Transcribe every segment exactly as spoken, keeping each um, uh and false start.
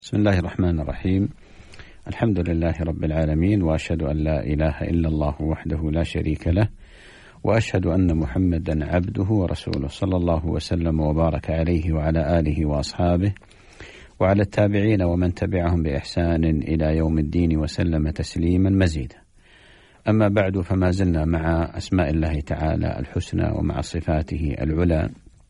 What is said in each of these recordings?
بسم الله الرحمن الرحيم. الحمد لله رب العالمين، وأشهد أن لا إله إلا الله وحده لا شريك له، وأشهد أن محمدا عبده ورسوله، صلى الله وسلم وبارك عليه وعلى آله وأصحابه وعلى التابعين ومن تبعهم بإحسان إلى يوم الدين وسلم تسليما مزيدا. أما بعد، فما زلنا مع أسماء الله تعالى الحسنى ومع صفاته العلى،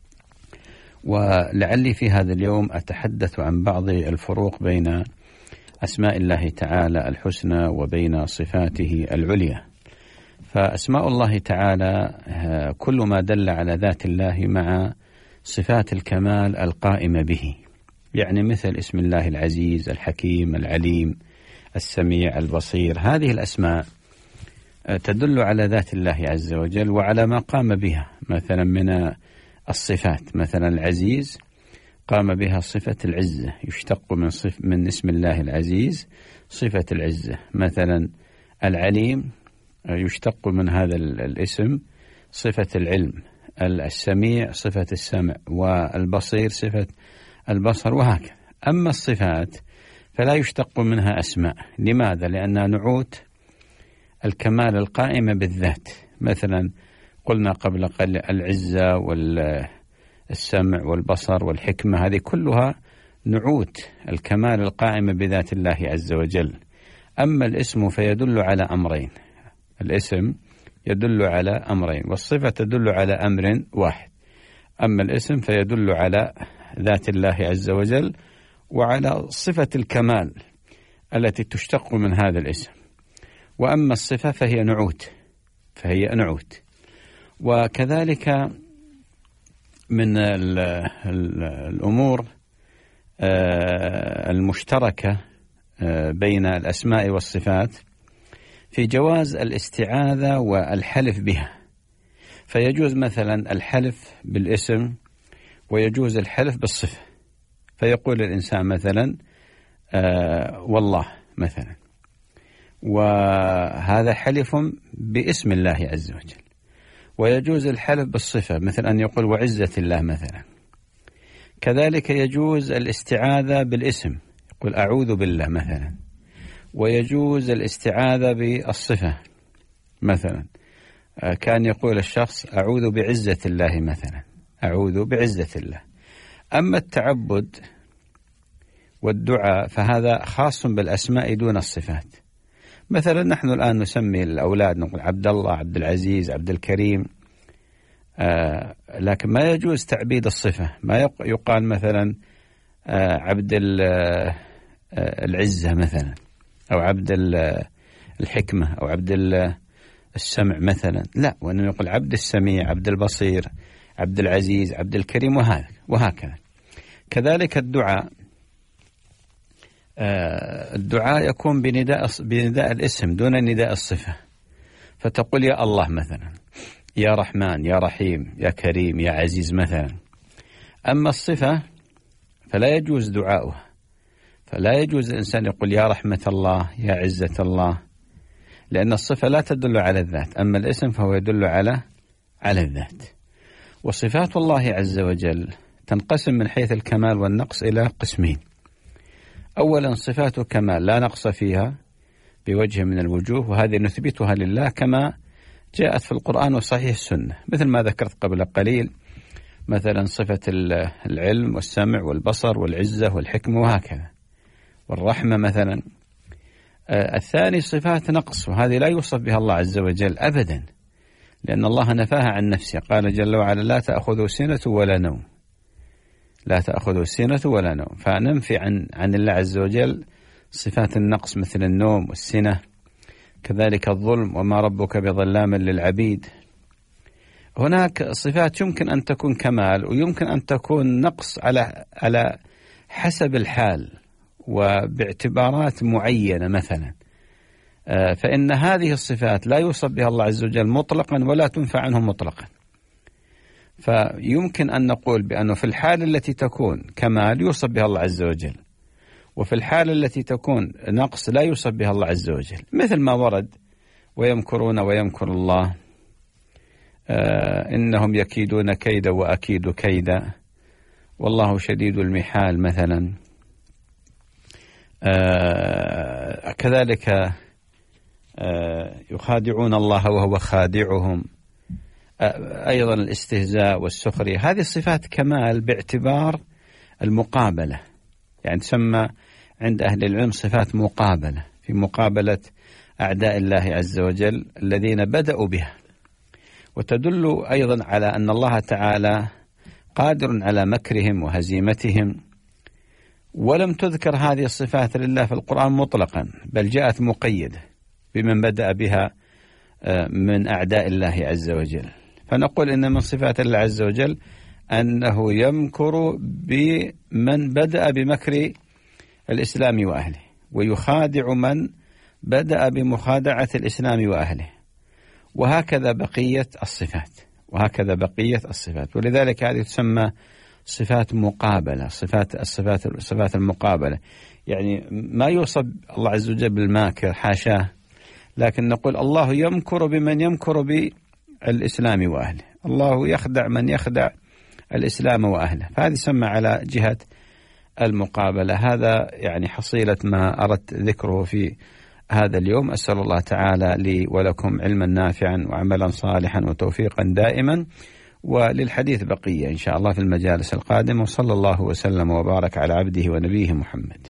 ولعلي في هذا اليوم أتحدث عن بعض الفروق بين أسماء الله تعالى الحسنى وبين صفاته العليا. فأسماء الله تعالى كل ما دل على ذات الله مع صفات الكمال القائمة به، يعني مثل اسم الله العزيز، الحكيم، العليم، السميع، البصير. هذه الأسماء تدل على ذات الله عز وجل وعلى ما قام بها، مثلا من الصفات، مثلا العزيز قام بها صفة العزة، يشتق من صف من اسم الله العزيز صفة العزة. مثلا العليم يشتق من هذا الاسم صفة العلم، السميع صفة السمع، والبصير صفة البصر، وهكذا. أما الصفات فلا يشتق منها أسماء. لماذا؟ لأنها نعوت الكمال القائمة بالذات. مثلا قلنا قبل قليل العزة والسمع والبصر والحكمة، هذه كلها نعوت الكمال القائمة بذات الله عز وجل. أما الاسم فيدل على أمرين، الاسم يدل على أمرين، والصفة تدل على أمر واحد. أما الاسم فيدل على ذات الله عز وجل وعلى صفة الكمال التي تشتق من هذا الاسم. وأما الصفة فهي نعوت فهي نعوت وكذلك من ال ال الأمور المشتركة بين الأسماء والصفات في جواز الاستعاذة والحلف بها. فيجوز مثلا الحلف بالاسم ويجوز الحلف بالصفة. فيقول الإنسان مثلا والله مثلا، وهذا حلف باسم الله عز وجل. ويجوز الحلف بالصفة، مثل أن يقول وعزة الله مثلا. كذلك يجوز الاستعاذة بالاسم، يقول أعوذ بالله مثلا. ويجوز الاستعاذة بالصفة، مثلا كان يقول الشخص أعوذ بعزة الله مثلا، أعوذ بعزة الله. أما التعبد والدعاء فهذا خاص بالأسماء دون الصفات. مثلا نحن الآن نسمي الأولاد، نقول عبد الله، عبد العزيز، عبد الكريم، آه لكن ما يجوز تعبيد الصفة. ما يقال مثلا آه عبد العزة مثلا، أو عبد الحكمة، أو عبد السمع مثلا، لا، وأنه يقول عبد السميع، عبد البصير، عبد العزيز، عبد الكريم، وهذا وهكذا. كذلك الدعاء، الدعاء يكون بنداء بنداء الاسم دون نداء الصفة. فتقول يا الله مثلا، يا رحمن، يا رحيم، يا كريم، يا عزيز مثلا. أما الصفة فلا يجوز دعاؤها، فلا يجوز الإنسان يقول يا رحمة الله، يا عزة الله، لأن الصفة لا تدل على الذات. أما الاسم فهو يدل على على الذات. وصفات الله عز وجل تنقسم من حيث الكمال والنقص إلى قسمين. أولا صفات كمال لا نقص فيها بوجه من الوجوه، وهذه نثبتها لله كما جاءت في القرآن وصحيح السنة، مثل ما ذكرت قبل قليل، مثلا صفة العلم والسمع والبصر والعزة والحكمة وهكذا، والرحمة مثلا. آه الثاني صفات نقص، وهذه لا يوصف بها الله عز وجل أبدا، لأن الله نفاها عن نفسه. قال جل وعلا لا تأخذه سنة ولا نوم، لا تأخذه سنة ولا نوم. فننفي عن عن الله عز وجل صفات النقص مثل النوم والسنة. كذلك الظلم، وما ربك بظلام للعبيد. هناك صفات يمكن أن تكون كمال ويمكن أن تكون نقص على على حسب الحال وباعتبارات معينة مثلا. فإن هذه الصفات لا يوصف بها الله عز وجل مطلقا ولا تنفى عنه مطلقا. فيمكن أن نقول بأنه في الحالة التي تكون كمال يوصف بها الله عز وجل، وفي الحالة التي تكون نقص لا يوصف بها الله عز وجل، مثل ما ورد ويمكرون ويمكر الله، آه إنهم يكيدون كيدا وأكيد كيدا، والله شديد المحال مثلا. آه كذلك آه يخادعون الله وهو خادعهم. آه أيضا الاستهزاء والسخرية، هذه صفات كمال باعتبار المقابلة، يعني تسمى عند أهل العلم صفات مقابلة، في مقابلة أعداء الله عز وجل الذين بدأوا بها، وتدل أيضا على أن الله تعالى قادر على مكرهم وهزيمتهم. ولم تذكر هذه الصفات لله في القرآن مطلقا، بل جاءت مقيدة بمن بدأ بها من أعداء الله عز وجل. فنقول إن من صفات الله عز وجل أنه يمكر بمن بدأ بمكر الإسلام وأهله، ويخادع من بدأ بمخادعة الإسلام وأهله، وهكذا بقية الصفات، وهكذا بقية الصفات. ولذلك هذه تسمى صفات مقابلة، صفات الصفات الصفات المقابلة، يعني ما يوصف الله عز وجل بالماكر، حاشاه، لكن نقول الله يمكر بمن يمكر بالإسلام وأهله، الله يخدع من يخدع الإسلام وأهله، فهذه تسمى على جهة المقابلة. هذا يعني حصيلة ما أردت ذكره في هذا اليوم. أسأل الله تعالى لي ولكم علما نافعا وعملا صالحا وتوفيقا دائما، وللحديث بقية إن شاء الله في المجالس القادمة. وصلى الله وسلم وبارك على عبده ونبيه محمد.